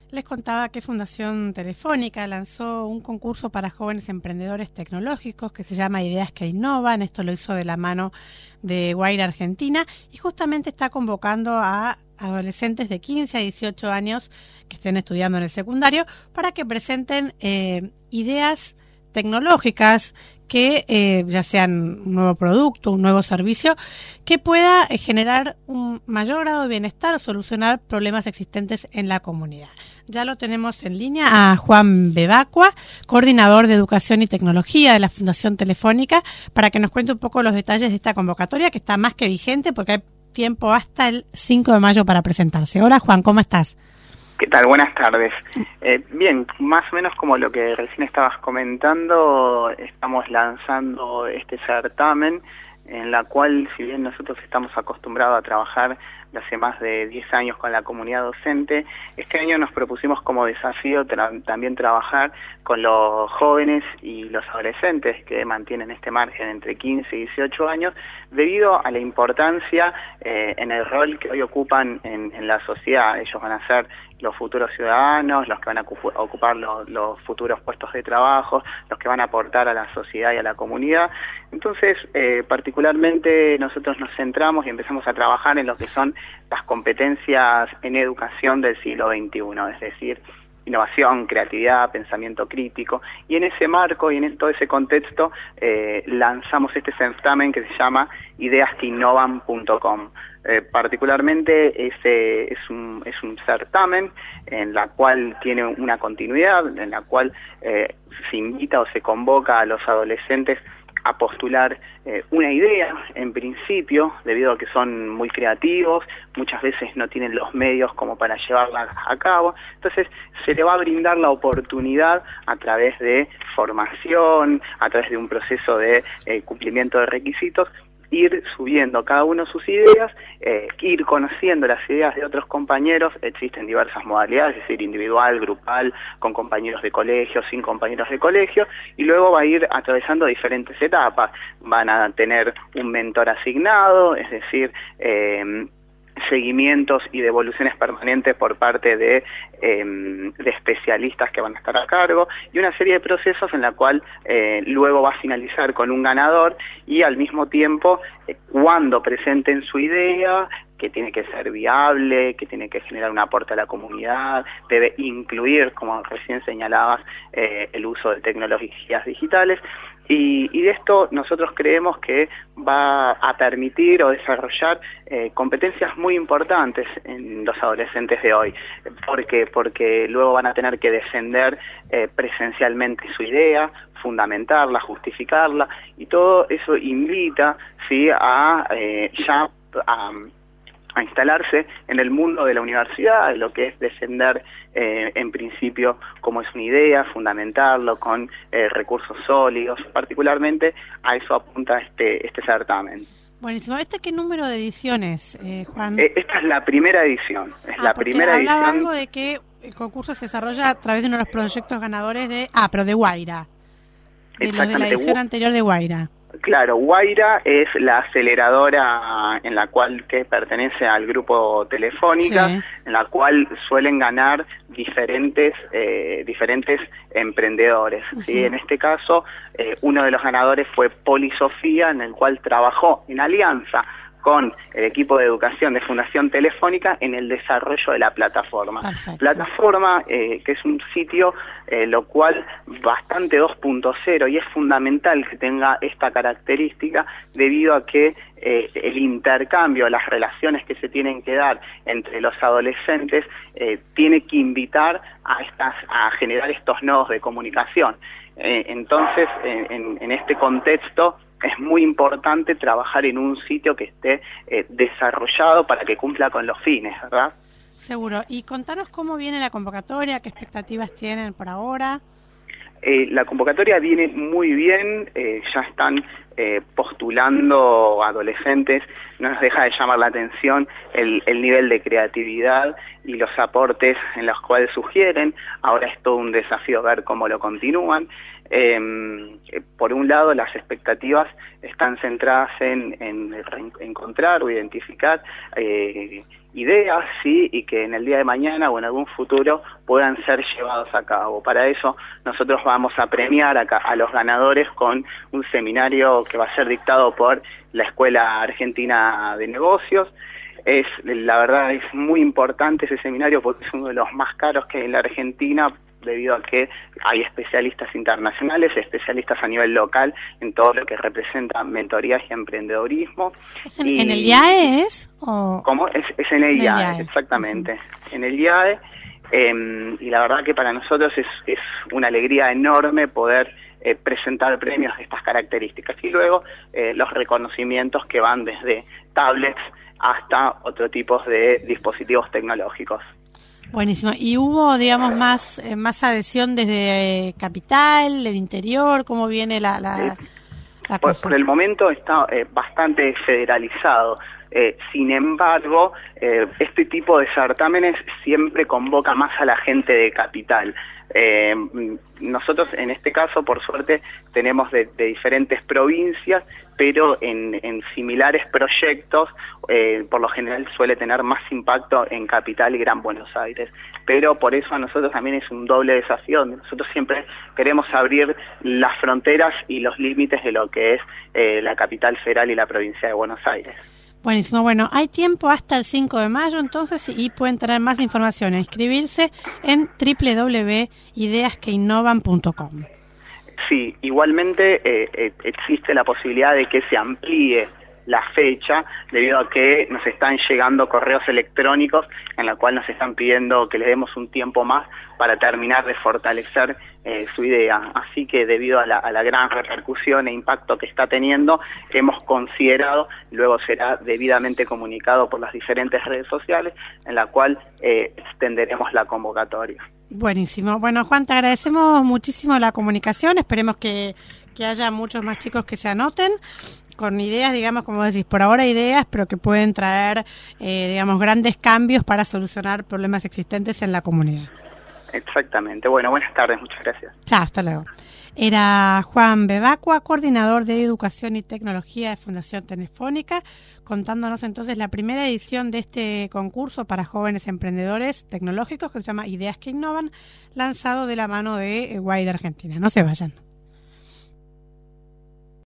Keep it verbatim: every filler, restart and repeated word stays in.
Les contaba que Fundación Telefónica lanzó un concurso para jóvenes emprendedores tecnológicos que se llama Ideas que Innovan. Esto lo hizo de la mano de Guaira Argentina y justamente está convocando a adolescentes de quince a dieciocho años que estén estudiando en el secundario para que presenten eh, ideas tecnológicas que eh, ya sean un nuevo producto, un nuevo servicio, que pueda eh, generar un mayor grado de bienestar o solucionar problemas existentes en la comunidad. Ya lo tenemos en línea a Juan Bebacua, coordinador de Educación y Tecnología de la Fundación Telefónica, para que nos cuente un poco los detalles de esta convocatoria, que está más que vigente porque hay tiempo hasta el cinco de mayo para presentarse. Hola Juan, ¿cómo estás? ¿Qué tal? Buenas tardes. Eh, bien, más o menos como lo que recién estabas comentando, estamos lanzando este certamen en la cual, si bien nosotros estamos acostumbrados a trabajar de hace más de diez años con la comunidad docente, este año nos propusimos como desafío tra- también trabajar con los jóvenes y los adolescentes que mantienen este margen entre quince y dieciocho años, debido a la importancia eh, en el rol que hoy ocupan en, en la sociedad. Ellos van a ser los futuros ciudadanos, los que van a ocupar los, los futuros puestos de trabajo, los que van a aportar a la sociedad y a la comunidad. Entonces, eh, particularmente nosotros nos centramos y empezamos a trabajar en lo que son las competencias en educación del siglo veintiuno, es decir, innovación, creatividad, pensamiento crítico, y en ese marco y en todo ese contexto eh, lanzamos este certamen que se llama ideas que innovan punto com. Eh, particularmente ese es un, es un certamen en la cual tiene una continuidad, en la cual eh, se invita o se convoca a los adolescentes a postular eh, una idea, en principio, debido a que son muy creativos, muchas veces no tienen los medios como para llevarla a cabo. Entonces se le va a brindar la oportunidad a través de formación, a través de un proceso de eh, cumplimiento de requisitos, ir subiendo cada uno sus ideas, eh, ir conociendo las ideas de otros compañeros. Existen diversas modalidades, es decir, individual, grupal, con compañeros de colegio, sin compañeros de colegio, y luego va a ir atravesando diferentes etapas. Van a tener un mentor asignado, es decir, eh, seguimientos y devoluciones permanentes por parte de, eh, de especialistas que van a estar a cargo, y una serie de procesos en la cual eh, luego va a finalizar con un ganador, y al mismo tiempo, eh, cuando presenten su idea, que tiene que ser viable, que tiene que generar un aporte a la comunidad, debe incluir, como recién señalabas, eh, el uso de tecnologías digitales, y, y de esto nosotros creemos que va a permitir o desarrollar eh, competencias muy importantes en los adolescentes de hoy. ¿Por qué? Porque luego van a tener que defender eh, presencialmente su idea, fundamentarla, justificarla, y todo eso invita, sí, a eh, ya a a instalarse en el mundo de la universidad, de lo que es defender eh, en principio cómo es una idea, fundamentarlo con eh, recursos sólidos. Particularmente a eso apunta este este certamen. Buenísimo. ¿Este qué número de ediciones, eh, Juan? Eh, esta es la primera edición. Es ah, la primera hablaba edición. Algo de que el concurso se desarrolla a través de uno de los proyectos ganadores de... Ah, pero de Guaira. De los de la edición anterior de Guaira. Claro, Guaira es la aceleradora en la cual que pertenece al grupo Telefónica, sí, en la cual suelen ganar diferentes eh, diferentes emprendedores. Uh-huh. ¿Sí? En este caso, eh, uno de los ganadores fue Poli Sofía, en el cual trabajó en alianza con el equipo de educación de Fundación Telefónica en el desarrollo de la plataforma. Perfecto. Plataforma eh, que es un sitio eh, lo cual bastante dos punto cero, y es fundamental que tenga esta característica debido a que eh, el intercambio, las relaciones que se tienen que dar entre los adolescentes eh, tiene que invitar a estas a generar estos nodos de comunicación. Eh, entonces, eh, en, en este contexto es muy importante trabajar en un sitio que esté eh, desarrollado para que cumpla con los fines, ¿verdad? Seguro. Y contanos cómo viene la convocatoria, qué expectativas tienen por ahora. Eh, la convocatoria viene muy bien, eh, ya están eh, postulando adolescentes. No nos deja de llamar la atención el, el nivel de creatividad y los aportes en los cuales sugieren. Ahora es todo un desafío ver cómo lo continúan. Eh, por un lado, las expectativas están centradas en, en encontrar o identificar eh, ideas, sí, y que en el día de mañana o en algún futuro puedan ser llevados a cabo. Para eso nosotros vamos a premiar a, a los ganadores con un seminario que va a ser dictado por la Escuela Argentina de Negocios. Es, la verdad, es muy importante ese seminario porque es uno de los más caros que hay en la Argentina, debido a que hay especialistas internacionales, especialistas a nivel local en todo lo que representa mentorías y emprendedorismo. ¿Es en, y, ¿En el I A E es? O... ¿Cómo? Es, es en el, en I A E, el I A E, exactamente. Uh-huh. En el I A E, eh, y la verdad que para nosotros es, es una alegría enorme poder eh, presentar premios de estas características. Y luego eh, los reconocimientos que van desde tablets hasta otro tipo de dispositivos tecnológicos. Buenísimo. ¿Y hubo, digamos, más eh, más adhesión desde eh, capital, del interior? ¿Cómo viene la, la, eh, la por, cosa? Por el momento está eh, bastante federalizado. Eh, sin embargo, eh, este tipo de certámenes siempre convoca más a la gente de capital. Eh, nosotros en este caso, por suerte, tenemos de, de diferentes provincias, pero en, en similares proyectos, eh, por lo general suele tener más impacto en Capital y Gran Buenos Aires. Pero por eso a nosotros también es un doble desafío, donde nosotros siempre queremos abrir las fronteras y los límites de lo que es eh, la capital federal y la provincia de Buenos Aires. Buenísimo. Bueno, hay tiempo hasta el cinco de mayo, entonces, y pueden tener más información e inscribirse en doble u doble u doble u punto ideas que innovan punto com. Sí, igualmente eh, eh, existe la posibilidad de que se amplíe la fecha, debido a que nos están llegando correos electrónicos en la cual nos están pidiendo que les demos un tiempo más para terminar de fortalecer eh, su idea. Así que debido a la, a la gran repercusión e impacto que está teniendo, hemos considerado, luego será debidamente comunicado por las diferentes redes sociales, en la cual eh, extenderemos la convocatoria. Buenísimo. Bueno, Juan, te agradecemos muchísimo la comunicación, esperemos que, que haya muchos más chicos que se anoten con ideas, digamos, como decís, por ahora ideas, pero que pueden traer, eh, digamos, grandes cambios para solucionar problemas existentes en la comunidad. Exactamente. Bueno, buenas tardes, muchas gracias. Chao, hasta luego. Era Juan Bebacua, coordinador de Educación y Tecnología de Fundación Telefónica, contándonos entonces la primera edición de este concurso para jóvenes emprendedores tecnológicos que se llama Ideas que Innovan, lanzado de la mano de Guaira Argentina. No se vayan.